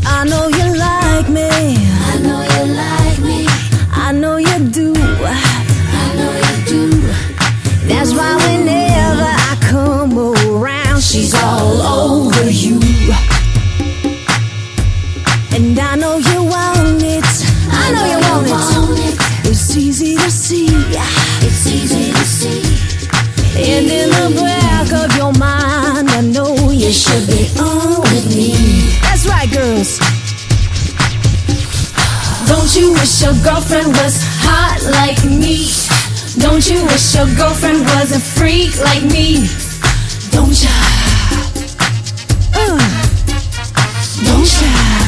I know you like me. I know you like me. I know you do. I know you do. That's why whenever I come around, she's all over you. And I know you want it. I know you want it. It's easy to see. It's easy to see. And in the back of your mind, I know you should be on with me. That's right, girls. Don't you wish your girlfriend was hot like me? Don't you wish your girlfriend was a freak like me? Don't ya?